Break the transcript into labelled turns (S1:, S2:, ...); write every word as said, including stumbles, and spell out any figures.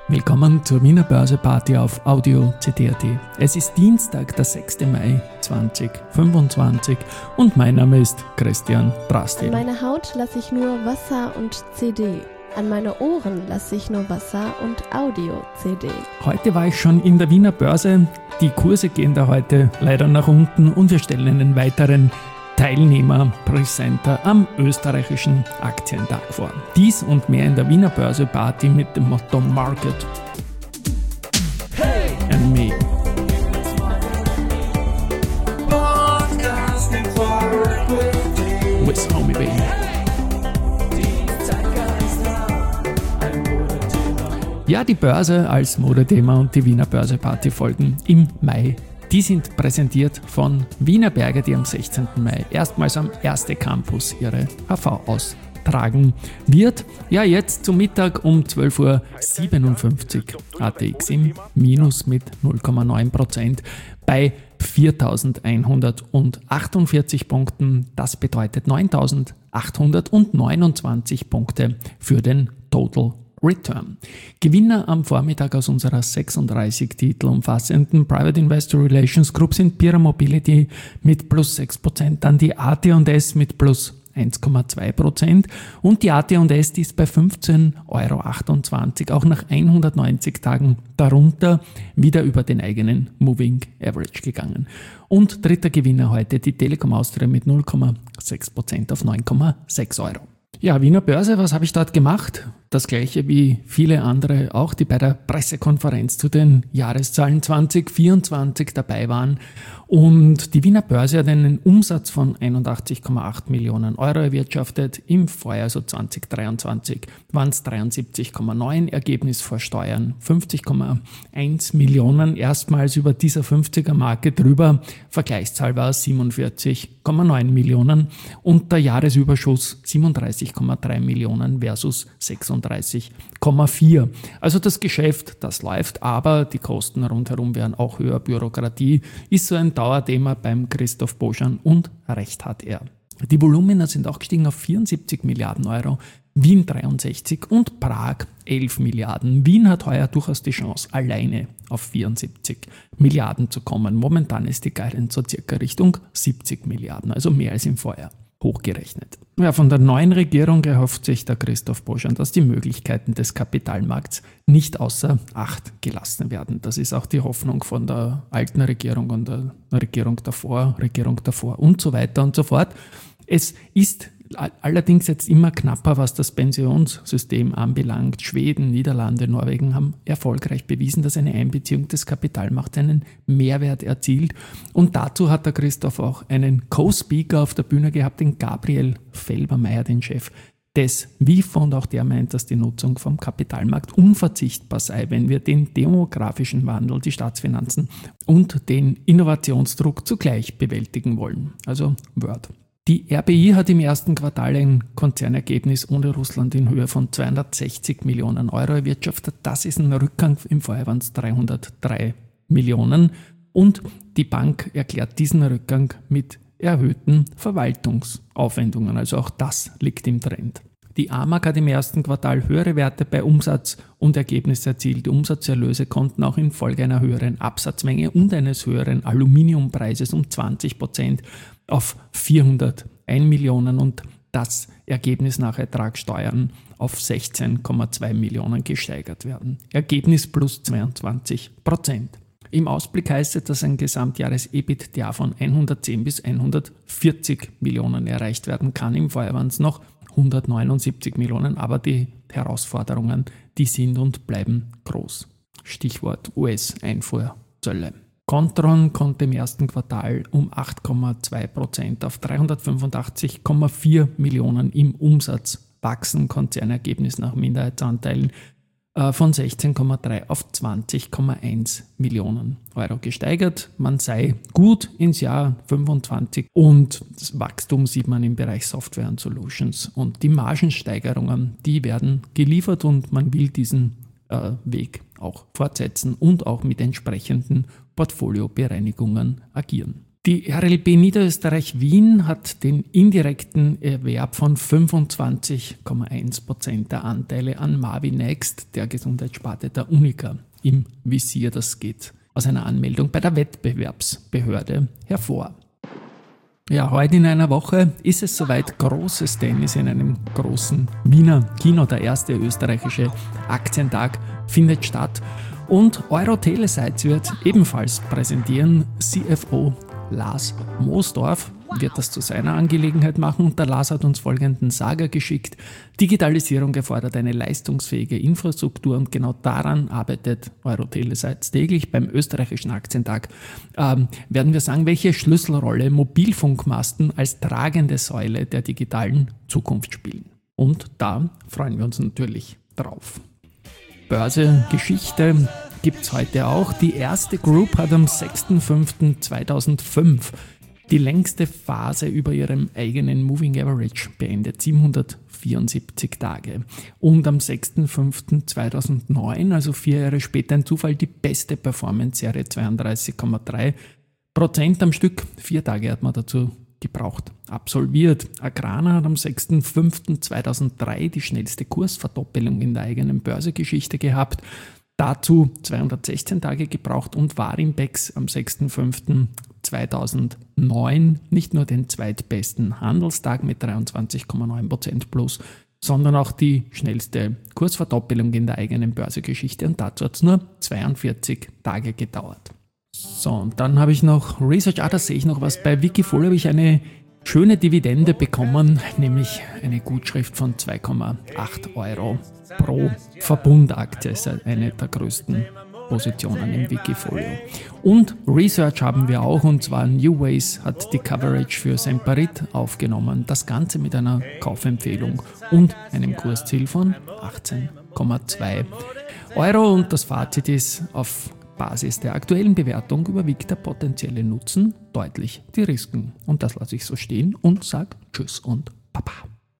S1: Willkommen zur Wiener Börse-Party auf Audio C D punkt A T. Es ist Dienstag, der sechster Mai zweitausendfünfundzwanzig und mein Name ist Christian Drastil.
S2: An meine Haut lasse ich nur Wasser und C D. An meine Ohren lasse ich nur Wasser und Audio-C D.
S1: Heute war ich schon in der Wiener Börse. Die Kurse gehen da heute leider nach unten und wir stellen einen weiteren Teilnehmer, Presenter am österreichischen Aktientag vor. Dies und mehr in der Wiener Börse Party mit dem Motto Market hey! And Me. With Homie Baby. Ja, die Börse als Modethema und die Wiener Börse Party folgen im Mai. Die sind präsentiert von Wienerberger, die am sechzehnten Mai erstmals am Erste Campus ihre H V austragen wird. Ja, jetzt zum Mittag um zwölf Uhr siebenundfünfzig A T X im Minus mit null Komma neun Prozent bei viertausendeinhundertachtundvierzig Punkten. Das bedeutet neuntausendachthundertneunundzwanzig Punkte für den Total Return. Gewinner am Vormittag aus unserer sechsunddreißig Titel umfassenden Private Investor Relations Group sind Pira Mobility mit plus sechs Prozent, dann die A T und S mit plus eins Komma zwei Prozent und die A T und S, die ist bei fünfzehn Euro achtundzwanzig, auch nach hundertneunzig Tagen darunter wieder über den eigenen Moving Average gegangen. Und dritter Gewinner heute die Telekom Austria mit null Komma sechs Prozent auf neun Komma sechs Euro. Ja, Wiener Börse, was habe ich dort gemacht? Das gleiche wie viele andere auch, die bei der Pressekonferenz zu den Jahreszahlen zwanzig vierundzwanzig dabei waren. Und die Wiener Börse hat einen Umsatz von einundachtzig Komma acht Millionen Euro erwirtschaftet. Im Vorjahr, also zwanzig dreiundzwanzig, waren es dreiundsiebzig Komma neun, Ergebnis vor Steuern fünfzig Komma eins Millionen, erstmals über dieser fünfziger-Marke drüber. Vergleichszahl war siebenundvierzig Komma neun Millionen und der Jahresüberschuss siebenunddreißig Komma drei Millionen versus sechsunddreißig Komma vier. Also das Geschäft, das läuft, aber die Kosten rundherum werden auch höher. Bürokratie ist so ein Dauerthema beim Christoph Boschan und recht hat er. Die Volumina sind auch gestiegen auf vierundsiebzig Milliarden Euro, Wien dreiundsechzig und Prag elf Milliarden. Wien hat heuer durchaus die Chance, alleine auf vierundsiebzig Milliarden zu kommen. Momentan ist die Guidance so circa Richtung siebzig Milliarden, also mehr als im Vorjahr hochgerechnet. Ja, von der neuen Regierung erhofft sich der Christoph Boschan, dass die Möglichkeiten des Kapitalmarkts nicht außer Acht gelassen werden. Das ist auch die Hoffnung von der alten Regierung und der Regierung davor, Regierung davor und so weiter und so fort. Es ist allerdings jetzt immer knapper, was das Pensionssystem anbelangt. Schweden, Niederlande, Norwegen haben erfolgreich bewiesen, dass eine Einbeziehung des Kapitalmarkts einen Mehrwert erzielt. Und dazu hat der Christoph auch einen Co-Speaker auf der Bühne gehabt, den Gabriel Felbermeier, den Chef des W I F, und auch der meint, dass die Nutzung vom Kapitalmarkt unverzichtbar sei, wenn wir den demografischen Wandel, die Staatsfinanzen und den Innovationsdruck zugleich bewältigen wollen. Also Word. Die R B I hat im ersten Quartal ein Konzernergebnis ohne Russland in Höhe von zweihundertsechzig Millionen Euro erwirtschaftet. Das ist ein Rückgang, im Vorjahr waren es dreihundertdrei Millionen. Und die Bank erklärt diesen Rückgang mit erhöhten Verwaltungsaufwendungen. Also auch das liegt im Trend. Die A M A G hat im ersten Quartal höhere Werte bei Umsatz und Ergebnis erzielt. Die Umsatzerlöse konnten auch infolge einer höheren Absatzmenge und eines höheren Aluminiumpreises um zwanzig Prozent auf vierhunderteins Millionen und das Ergebnis nach Ertragssteuern auf sechzehn Komma zwei Millionen gesteigert werden. Ergebnis plus zweiundzwanzig Prozent. Im Ausblick heißt es, dass ein Gesamtjahres-EBITDA von hundertzehn bis hundertvierzig Millionen erreicht werden kann. Im Vorjahr waren es noch hundertneunundsiebzig Millionen, aber die Herausforderungen, die sind und bleiben groß. Stichwort U S-Einfuhrzölle. Kontron konnte im ersten Quartal um acht Komma zwei Prozent auf dreihundertfünfundachtzig Komma vier Millionen im Umsatz wachsen. Konzernergebnis nach Minderheitsanteilen äh, von sechzehn Komma drei auf zwanzig Komma eins Millionen Euro gesteigert. Man sei gut ins Jahr fünfundzwanzig und das Wachstum sieht man im Bereich Software und Solutions. Und die Margensteigerungen, die werden geliefert und man will diesen äh, Weg auch fortsetzen und auch mit entsprechenden Portfoliobereinigungen agieren. Die R L B Niederösterreich Wien hat den indirekten Erwerb von fünfundzwanzig Komma eins Prozent der Anteile an Mavinext, der Gesundheitssparte der Unica, im Visier. Das geht aus einer Anmeldung bei der Wettbewerbsbehörde hervor. Ja, heute in einer Woche ist es soweit: großes Tennis in einem großen Wiener Kino. Der erste österreichische Aktientag findet statt und Euro-Telesites wird ebenfalls präsentieren. C F O Lars Moosdorf wird das zu seiner Angelegenheit machen und der Lars hat uns folgenden Sager geschickt: Digitalisierung erfordert eine leistungsfähige Infrastruktur und genau daran arbeitet Euro-Telesites täglich. Beim österreichischen Aktientag ähm, werden wir sagen, welche Schlüsselrolle Mobilfunkmasten als tragende Säule der digitalen Zukunft spielen. Und da freuen wir uns natürlich drauf. Börse, Geschichte gibt es heute auch. Die erste Group hat am sechster fünfter zweitausendfünf die längste Phase über ihrem eigenen Moving Average beendet, siebenhundertvierundsiebzig Tage. Und am sechster fünfter zweitausendneun, also vier Jahre später, ein Zufall, die beste Performance-Serie, zweiunddreißig Komma drei Prozent am Stück. Vier Tage hat man dazu gebraucht, absolviert. Agrana hat am sechster fünfter zweitausenddrei die schnellste Kursverdoppelung in der eigenen Börsegeschichte gehabt. Dazu zweihundertsechzehn Tage gebraucht und Warimbex am sechster fünfter zweitausendneun nicht nur den zweitbesten Handelstag mit dreiundzwanzig Komma neun Prozent plus, sondern auch die schnellste Kursverdoppelung in der eigenen Börsegeschichte und dazu hat es nur zweiundvierzig Tage gedauert. So, und dann habe ich noch Research, ah, da sehe ich noch was, bei Wikifolio habe ich eine schöne Dividende bekommen, nämlich eine Gutschrift von zwei Komma acht Euro pro Verbundaktie. Das ist eine der größten Positionen im Wikifolio. Und Research haben wir auch, und zwar New Ways hat die Coverage für Semperit aufgenommen. Das Ganze mit einer Kaufempfehlung und einem Kursziel von achtzehn Komma zwei Euro. Und das Fazit ist: Auf Basis der aktuellen Bewertung überwiegt der potenzielle Nutzen deutlich die Risiken. Und das lasse ich so stehen und sage Tschüss und Baba.